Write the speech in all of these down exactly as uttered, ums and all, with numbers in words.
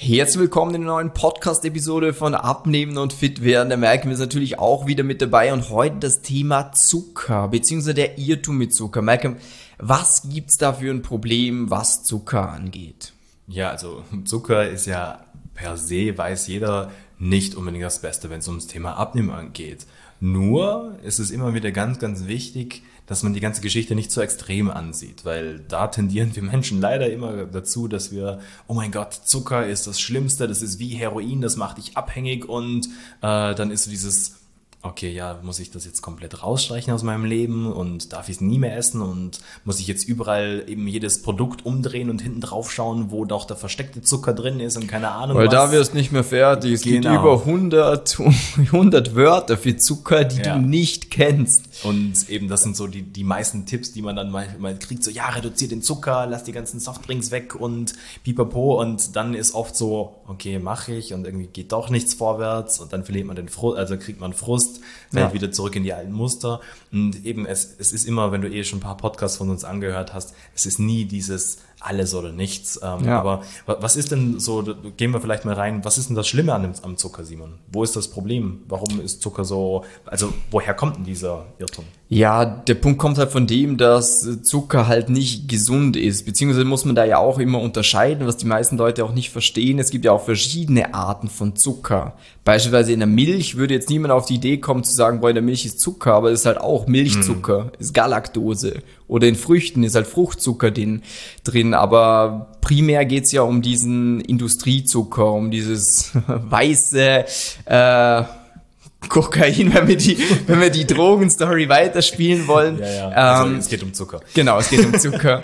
Herzlich willkommen in der neuen Podcast-Episode von Abnehmen und Fit werden. Da merken wir es natürlich auch wieder mit dabei und heute das Thema Zucker, beziehungsweise der Irrtum mit Zucker. Malcolm, was gibt's da für ein Problem, was Zucker angeht? Ja, also Zucker ist ja per se, weiß jeder, nicht unbedingt das Beste, wenn es ums Thema Abnehmen geht. Nur ist es immer wieder ganz, ganz wichtig, dass man die ganze Geschichte nicht so extrem ansieht, weil da tendieren wir Menschen leider immer dazu, dass wir, oh mein Gott, Zucker ist das Schlimmste, das ist wie Heroin, das macht dich abhängig und äh, dann ist so dieses, okay, ja, muss ich das jetzt komplett rausstreichen aus meinem Leben und darf ich es nie mehr essen und muss ich jetzt überall eben jedes Produkt umdrehen und hinten drauf schauen, wo doch der versteckte Zucker drin ist und keine Ahnung Weil was. da wirst du nicht mehr fertig. Es Genau. gibt über hundert, hundert Wörter für Zucker, die Ja. du nicht kennst. Und eben das sind so die, die meisten Tipps, die man dann mal, mal kriegt, so ja, reduzier den Zucker, lass die ganzen Softdrinks weg und pipapo und dann ist oft so, okay, mache ich und irgendwie geht doch nichts vorwärts und dann verliert man den Frust, also kriegt man Frust, fällt Ja. wieder zurück in die alten Muster und eben es, es ist immer, wenn du eh schon ein paar Podcasts von uns angehört hast, es ist nie dieses alles oder nichts, ähm, Ja. aber wa- was ist denn so, da gehen wir vielleicht mal rein, was ist denn das Schlimme an dem, am Zucker, Simon? Wo ist das Problem? Warum ist Zucker so, also woher kommt denn dieser Irrtum? Ja, der Punkt kommt halt von dem, dass Zucker halt nicht gesund ist, beziehungsweise muss man da ja auch immer unterscheiden, was die meisten Leute auch nicht verstehen. Es gibt ja auch verschiedene Arten von Zucker. Beispielsweise in der Milch würde jetzt niemand auf die Idee kommen zu sagen, boah, in der Milch ist Zucker, aber es ist halt auch Milchzucker, ist Galaktose. Oder in Früchten ist halt Fruchtzucker drin, drin. Aber primär geht's ja um diesen Industriezucker, um dieses weiße äh, Kokain, wenn wir die, wenn wir die Drogenstory weiterspielen wollen. Ja, ja. Also Ähm, es geht um Zucker. Genau, es geht um Zucker.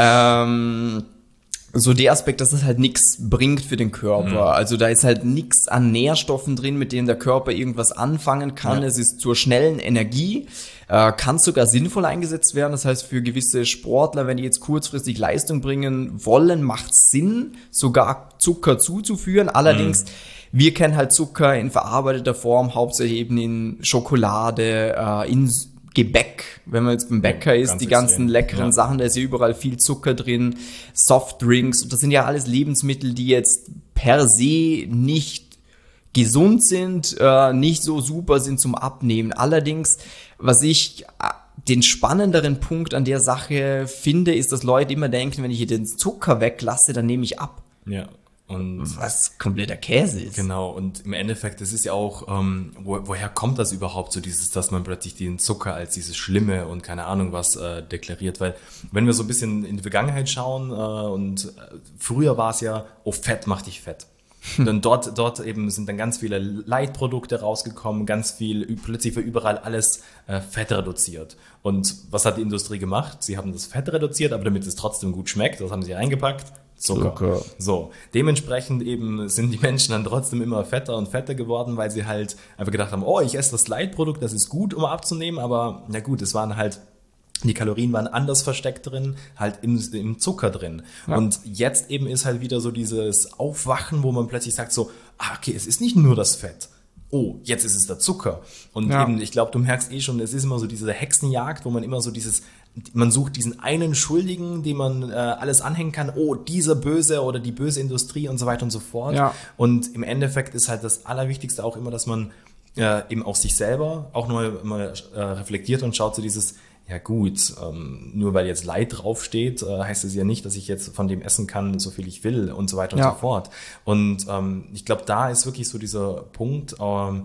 ähm, so der Aspekt, dass es halt nichts bringt für den Körper. Mhm. Also da ist halt nichts an Nährstoffen drin, mit denen der Körper irgendwas anfangen kann. Ja. Es ist zur schnellen Energie, äh, kann sogar sinnvoll eingesetzt werden. Das heißt, für gewisse Sportler, wenn die jetzt kurzfristig Leistung bringen wollen, macht es Sinn, sogar Zucker zuzuführen. Allerdings, wir kennen halt Zucker in verarbeiteter Form, hauptsächlich eben in Schokolade, äh, in Gebäck, wenn man jetzt beim Bäcker Ja, ist, ganz die ganzen extrem. leckeren Ja. Sachen, da ist ja überall viel Zucker drin, Softdrinks, und das sind ja alles Lebensmittel, die jetzt per se nicht gesund sind, äh, nicht so super sind zum Abnehmen. Allerdings, was ich äh, den spannenderen Punkt an der Sache finde, ist, dass Leute immer denken, wenn ich hier den Zucker weglasse, dann nehme ich ab. Ja. Und Was kompletter Käse ist. genau, und im Endeffekt, das ist ja auch, ähm, wo, woher kommt das überhaupt, so dieses, dass man plötzlich den Zucker als dieses Schlimme und keine Ahnung was äh, deklariert, weil wenn wir so ein bisschen in die Vergangenheit schauen äh, und äh, früher war es ja, oh, Fett macht dich fett. Dann dort, dort eben sind dann ganz viele Leitprodukte rausgekommen, ganz viel, plötzlich war überall alles äh, Fett reduziert. Und was hat die Industrie gemacht? Sie haben das Fett reduziert, aber damit es trotzdem gut schmeckt, das haben sie reingepackt. Zucker. Zucker. So, dementsprechend eben sind die Menschen dann trotzdem immer fetter und fetter geworden, weil sie halt einfach gedacht haben, oh, ich esse das Leitprodukt, das ist gut, um abzunehmen, aber na gut, es waren halt, die Kalorien waren anders versteckt drin, halt im, im Zucker drin. Ja. Und jetzt eben ist halt wieder so dieses Aufwachen, wo man plötzlich sagt so, ah, okay, es ist nicht nur das Fett. Oh, jetzt ist es der Zucker. Und Ja. eben, ich glaube, du merkst eh schon, es ist immer so diese Hexenjagd, wo man immer so dieses, man sucht diesen einen Schuldigen, dem man äh, alles anhängen kann. Oh, dieser Böse oder die böse Industrie und so weiter und so fort. Ja. Und im Endeffekt ist halt das Allerwichtigste auch immer, dass man äh, eben auch sich selber auch nochmal mal, äh, reflektiert und schaut so dieses, ja gut, ähm, nur weil jetzt Leid draufsteht, äh, heißt es ja nicht, dass ich jetzt von dem essen kann, so viel ich will und so weiter und Ja. so fort. Und ähm, ich glaube, da ist wirklich so dieser Punkt, ähm,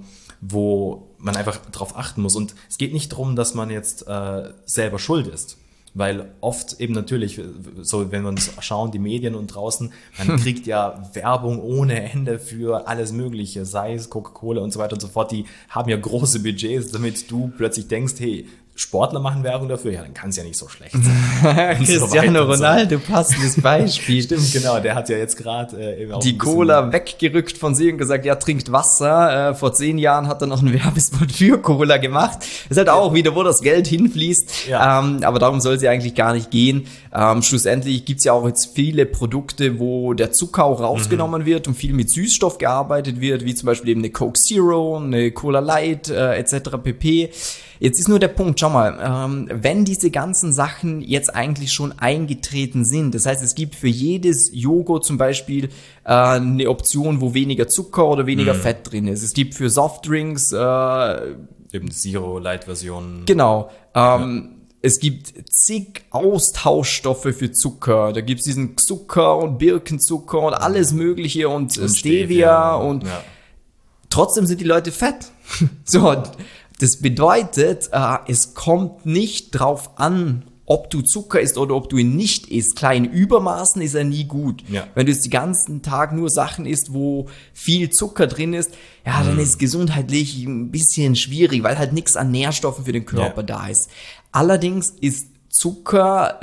wo man einfach drauf achten muss. Und es geht nicht darum, dass man jetzt äh, selber schuld ist. Weil oft eben natürlich, so wenn wir uns schauen, die Medien und draußen, man kriegt ja Werbung ohne Ende für alles Mögliche, sei es Coca-Cola und so weiter und so fort. Die haben ja große Budgets, damit du plötzlich denkst, hey, Sportler machen Werbung dafür, ja, dann kann es ja nicht so schlecht sein. Und so Cristiano weiter und so. Ronaldo, passendes Beispiel. Stimmt, genau, der hat ja jetzt gerade äh, eben auch Die ein bisschen- Cola weggerückt von sich und gesagt, ja, trinkt Wasser. Äh, vor zehn Jahren hat er noch einen Werbespot für Cola gemacht. Ist halt auch wieder, wo das Geld hinfließt. Ja. Ähm, aber darum soll es ja eigentlich gar nicht gehen. Ähm, schlussendlich gibt's ja auch jetzt viele Produkte, wo der Zucker auch rausgenommen Mhm. wird und viel mit Süßstoff gearbeitet wird, wie zum Beispiel eben eine Coke Zero, eine Cola Light äh, et cetera pp. Jetzt ist nur der Punkt, schau mal, ähm, wenn diese ganzen Sachen jetzt eigentlich schon eingetreten sind, das heißt, es gibt für jedes Joghurt zum Beispiel äh, eine Option, wo weniger Zucker oder weniger mm. Fett drin ist. Es gibt für Softdrinks äh, eben Zero-Light-Versionen. Genau. Ähm, ja. Es gibt zig Austauschstoffe für Zucker. Da gibt's diesen Zucker und Birkenzucker und alles Mögliche und, und Stevia, Stevia und ja. Trotzdem sind die Leute fett. So, das bedeutet, äh, es kommt nicht drauf an, ob du Zucker isst oder ob du ihn nicht isst. Klar, in Übermaßen ist er nie gut. Ja. Wenn du jetzt den ganzen Tag nur Sachen isst, wo viel Zucker drin ist, ja, dann mm. ist es gesundheitlich ein bisschen schwierig, weil halt nichts an Nährstoffen für den Körper ja. da ist. Allerdings ist Zucker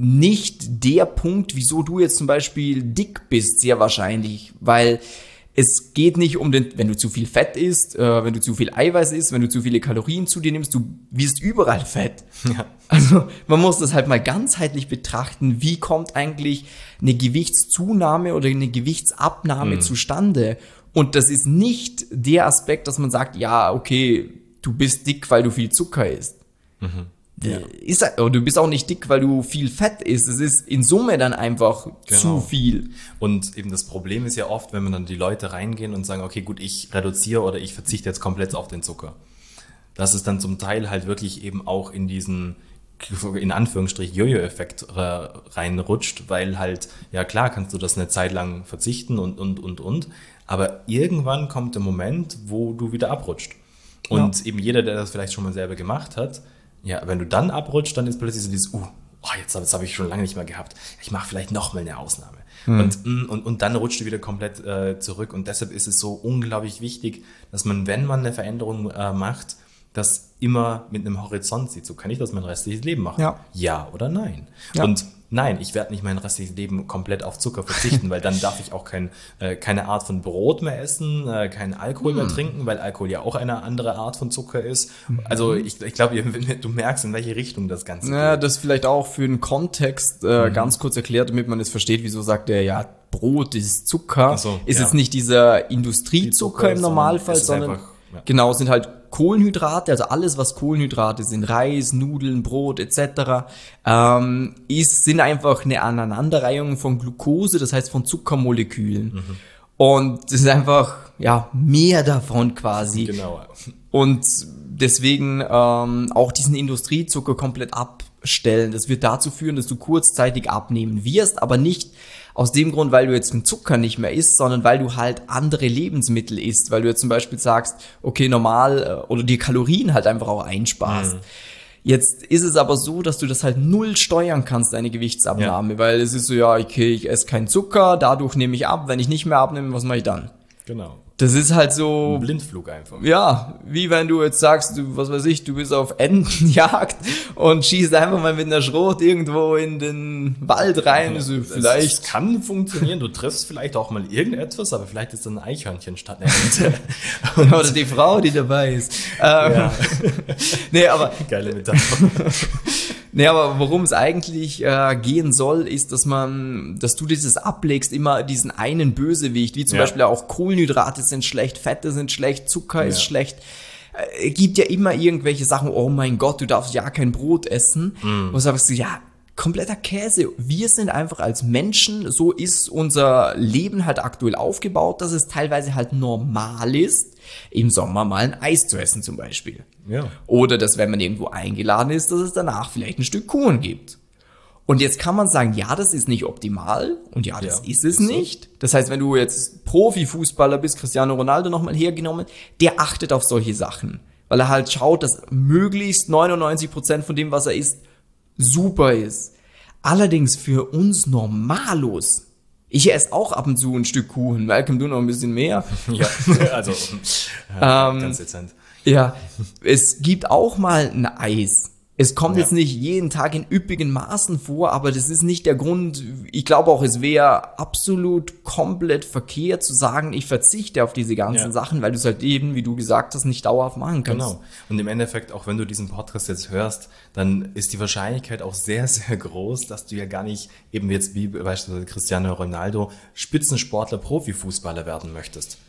nicht der Punkt, wieso du jetzt zum Beispiel dick bist, sehr wahrscheinlich, weil es geht nicht um den, wenn du zu viel Fett isst, äh, wenn du zu viel Eiweiß isst, wenn du zu viele Kalorien zu dir nimmst, du wirst überall fett. Ja. Also man muss das halt mal ganzheitlich betrachten, wie kommt eigentlich eine Gewichtszunahme oder eine Gewichtsabnahme mhm. zustande. Und das ist nicht der Aspekt, dass man sagt, ja, okay, du bist dick, weil du viel Zucker isst. Mhm. Ja. Ist, oder du bist auch nicht dick, weil du viel Fett isst. Es ist in Summe dann einfach genau. zu viel. Und eben das Problem ist ja oft, wenn man dann die Leute reingehen und sagen, okay, gut, ich reduziere oder ich verzichte jetzt komplett auf den Zucker. Dass es dann zum Teil halt wirklich eben auch in diesen, in Anführungsstrich, Jojo-Effekt reinrutscht, weil halt, ja klar, kannst du das eine Zeit lang verzichten und, und, und, und. Aber irgendwann kommt der Moment, wo du wieder abrutscht. Und ja. eben jeder, der das vielleicht schon mal selber gemacht hat, ja, wenn du dann abrutscht, dann ist plötzlich so dieses, uh, oh, jetzt, das habe ich schon lange nicht mehr gehabt. Ich mache vielleicht noch mal eine Ausnahme. Hm. Und, und, und dann rutscht du wieder komplett äh, zurück. Und deshalb ist es so unglaublich wichtig, dass man, wenn man eine Veränderung äh, macht, das immer mit einem Horizont sieht. So, kann ich das mein restliches Leben machen? Ja, ja oder nein? Ja. Und nein, ich werde nicht mein restliches Leben komplett auf Zucker verzichten, weil dann darf ich auch kein, äh, keine Art von Brot mehr essen, äh, keinen Alkohol hm. mehr trinken, weil Alkohol ja auch eine andere Art von Zucker ist. Mhm. Also ich, ich glaube, du merkst, in welche Richtung das Ganze ja, geht. Das vielleicht auch für den Kontext äh, mhm. ganz kurz erklärt, damit man es versteht, wieso sagt er, ja, Brot ist Zucker. So, ist ja. jetzt nicht dieser Industriezucker im Normalfall, sondern einfach, ja. genau, sind halt Kohlenhydrate, also alles, was Kohlenhydrate sind, Reis, Nudeln, Brot et cetera, ähm, ist, sind einfach eine Aneinanderreihung von Glucose, das heißt von Zuckermolekülen. Mhm. Und das ist einfach, ja, mehr davon quasi. Genau. Und deswegen ähm, auch diesen Industriezucker komplett abstellen. Das wird dazu führen, dass du kurzzeitig abnehmen wirst, aber nicht aus dem Grund, weil du jetzt den Zucker nicht mehr isst, sondern weil du halt andere Lebensmittel isst, weil du jetzt zum Beispiel sagst, okay, normal, oder die Kalorien halt einfach auch einsparst. Mhm. Jetzt ist es aber so, dass du das halt null steuern kannst, deine Gewichtsabnahme, ja. weil es ist so, ja, okay, ich esse keinen Zucker, dadurch nehme ich ab, wenn ich nicht mehr abnehme, was mache ich dann? Genau. Das ist halt so... Ein Blindflug einfach. Ja, wie wenn du jetzt sagst, du, was weiß ich, du bist auf Entenjagd und schießt einfach mal mit einer Schrot irgendwo in den Wald rein. Ja, so, vielleicht es kann funktionieren, du triffst vielleicht auch mal irgendetwas, aber vielleicht ist dann ein Eichhörnchen statt einer Ente. Oder die Frau, die dabei ist. Ähm, ja. nee, aber... Geile Metapher. Nee, aber worum es eigentlich äh, gehen soll, ist, dass man, dass du dieses ablegst, immer diesen einen Bösewicht, wie zum ja. Beispiel auch Kohlenhydrate sind schlecht, Fette sind schlecht, Zucker ja. ist schlecht. Es äh, gibt ja immer irgendwelche Sachen, oh mein Gott, du darfst ja kein Brot essen. Mm. Und sagst du, ja, kompletter Käse. Wir sind einfach als Menschen, so ist unser Leben halt aktuell aufgebaut, dass es teilweise halt normal ist, im Sommer mal ein Eis zu essen zum Beispiel. Ja. Oder dass, wenn man irgendwo eingeladen ist, dass es danach vielleicht ein Stück Kuchen gibt. Und jetzt kann man sagen, ja, das ist nicht optimal und ja, das ja, ist es ist nicht. So. Das heißt, wenn du jetzt Profifußballer bist, Cristiano Ronaldo nochmal hergenommen, der achtet auf solche Sachen, weil er halt schaut, dass möglichst neunundneunzig Prozent von dem, was er isst, super ist. Allerdings für uns Normalos, ich esse auch ab und zu ein Stück Kuchen, Malcolm, du noch ein bisschen mehr. Ja, also ja, ganz dezent. Ja, es gibt auch mal ein Eis. Es kommt ja. jetzt nicht jeden Tag in üppigen Maßen vor, aber das ist nicht der Grund. Ich glaube auch, es wäre absolut komplett verkehrt zu sagen, ich verzichte auf diese ganzen ja. Sachen, weil du es halt eben, wie du gesagt hast, nicht dauerhaft machen kannst. Genau. Und im Endeffekt, auch wenn du diesen Podcast jetzt hörst, dann ist die Wahrscheinlichkeit auch sehr, sehr groß, dass du ja gar nicht, eben jetzt wie beispielsweise Cristiano Ronaldo, Spitzensportler, Profifußballer werden möchtest.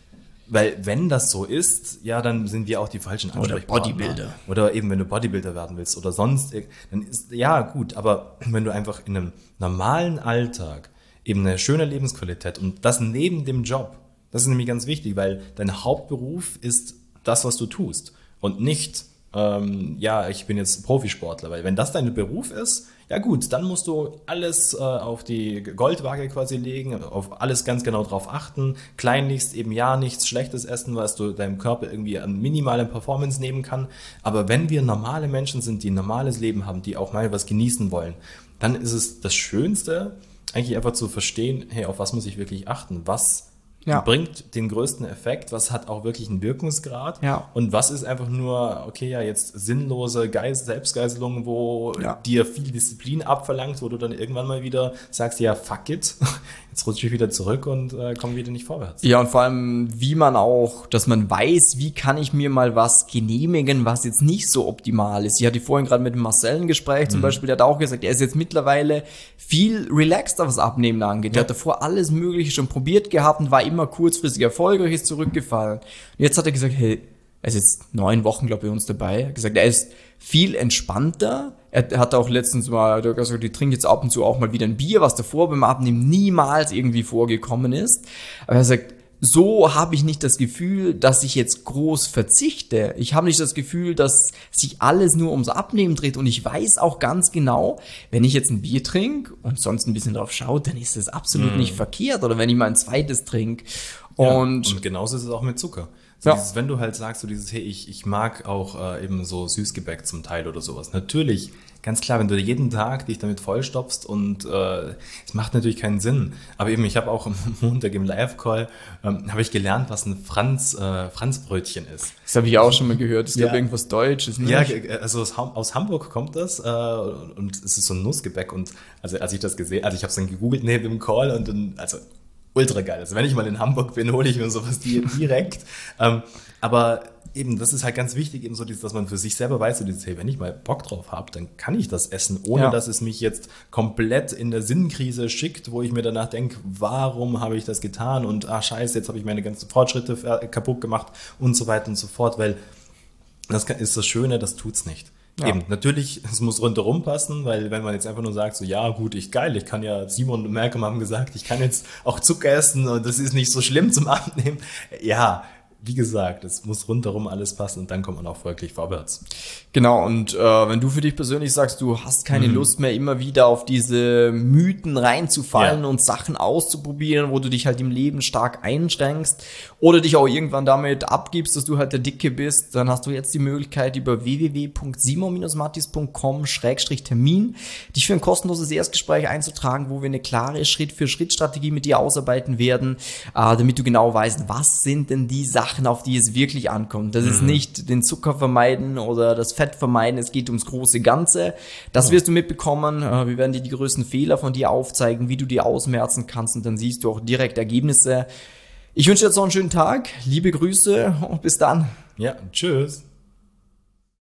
Weil wenn das so ist, ja, dann sind wir auch die falschen Ansprechpartner. Oder Bodybuilder. Oder eben, wenn du Bodybuilder werden willst oder sonst, dann ist, ja gut, aber wenn du einfach in einem normalen Alltag eben eine schöne Lebensqualität und das neben dem Job, das ist nämlich ganz wichtig, weil dein Hauptberuf ist das, was du tust und nicht, ähm, ja, ich bin jetzt Profisportler, weil wenn das dein Beruf ist, ja gut, dann musst du alles äh, auf die Goldwaage quasi legen, auf alles ganz genau drauf achten, kleinlichst eben ja nichts Schlechtes essen, was du deinem Körper irgendwie an minimale Performance nehmen kann, aber wenn wir normale Menschen sind, die ein normales Leben haben, die auch mal was genießen wollen, dann ist es das Schönste, eigentlich einfach zu verstehen, hey, auf was muss ich wirklich achten, was ja. bringt den größten Effekt, was hat auch wirklich einen Wirkungsgrad ja. und was ist einfach nur, okay, ja, jetzt sinnlose Geist, Selbstgeißelung, wo ja. dir viel Disziplin abverlangt, wo du dann irgendwann mal wieder sagst, ja, fuck it, jetzt rutsche ich wieder zurück und äh, komme wieder nicht vorwärts. Ja, und vor allem, wie man auch, dass man weiß, wie kann ich mir mal was genehmigen, was jetzt nicht so optimal ist. Ich hatte vorhin gerade mit dem Marcel ein Gespräch, zum mhm. Beispiel, der hat auch gesagt, er ist jetzt mittlerweile viel relaxter, was Abnehmen angeht. Ja. Er hat davor alles Mögliche schon probiert gehabt und war immer kurzfristig erfolgreich, ist zurückgefallen. Und jetzt hat er gesagt, hey, er ist jetzt neun Wochen, glaube ich, bei uns dabei. Er hat gesagt, er ist viel entspannter. Er hat auch letztens mal, er hat gesagt, ich trinke jetzt ab und zu auch mal wieder ein Bier, was davor beim Abnehmen niemals irgendwie vorgekommen ist. Aber er sagt, so habe ich nicht das Gefühl, dass ich jetzt groß verzichte. Ich habe nicht das Gefühl, dass sich alles nur ums Abnehmen dreht. Und ich weiß auch ganz genau, wenn ich jetzt ein Bier trinke und sonst ein bisschen drauf schaue, dann ist das absolut mm. nicht verkehrt. Oder wenn ich mal ein zweites trinke. Und, ja, und genauso ist es auch mit Zucker. So ja. dieses, wenn du halt sagst, so dieses, hey, ich, ich mag auch äh, eben so Süßgebäck zum Teil oder sowas. Natürlich, ganz klar, wenn du jeden Tag dich damit vollstopfst und äh, es macht natürlich keinen Sinn. Aber eben, ich habe auch am Montag im Live-Call, ähm, habe ich gelernt, was ein Franz, äh, Franzbrötchen ist. Das habe ich auch schon mal gehört. Das ist, ja. glaube irgendwas Deutsches. Ne? Ja, also aus, aus Hamburg kommt das äh, und es ist so ein Nussgebäck. Und also als ich das gesehen, also ich habe es dann gegoogelt neben dem Call und dann, also ultra geil. Also wenn ich mal in Hamburg bin, hole ich mir sowas direkt. ähm, aber eben, das ist halt ganz wichtig, eben so, dieses, dass man für sich selber weiß, so dieses, hey, wenn ich mal Bock drauf habe, dann kann ich das essen, ohne ja. dass es mich jetzt komplett in der Sinnkrise schickt, wo ich mir danach denke, warum habe ich das getan und ah scheiße, jetzt habe ich meine ganzen Fortschritte kaputt gemacht und so weiter und so fort, weil das ist das Schöne, das tut's nicht. Ja. Eben, natürlich, es muss rundherum passen, weil wenn man jetzt einfach nur sagt, so ja gut, ich geil, ich kann ja, Simon und Malcolm haben gesagt, ich kann jetzt auch Zucker essen und das ist nicht so schlimm zum Abnehmen. Ja, wie gesagt, es muss rundherum alles passen und dann kommt man auch wirklich vorwärts. Genau, und äh, wenn du für dich persönlich sagst, du hast keine mhm. Lust mehr, immer wieder auf diese Mythen reinzufallen ja. und Sachen auszuprobieren, wo du dich halt im Leben stark einschränkst oder dich auch irgendwann damit abgibst, dass du halt der Dicke bist, dann hast du jetzt die Möglichkeit, über w w w punkt simon mattis punkt com Schrägstrich Termin dich für ein kostenloses Erstgespräch einzutragen, wo wir eine klare Schritt-für-Schritt-Strategie mit dir ausarbeiten werden, äh, damit du genau weißt, was sind denn die Sachen, auf die es wirklich ankommt. Das mhm. ist nicht den Zucker vermeiden oder das Fett vermeiden, es geht ums große Ganze. Das ja. wirst du mitbekommen. Wir werden dir die größten Fehler von dir aufzeigen, wie du die ausmerzen kannst und dann siehst du auch direkt Ergebnisse. Ich wünsche dir jetzt noch einen schönen Tag, liebe Grüße und bis dann. Ja, tschüss.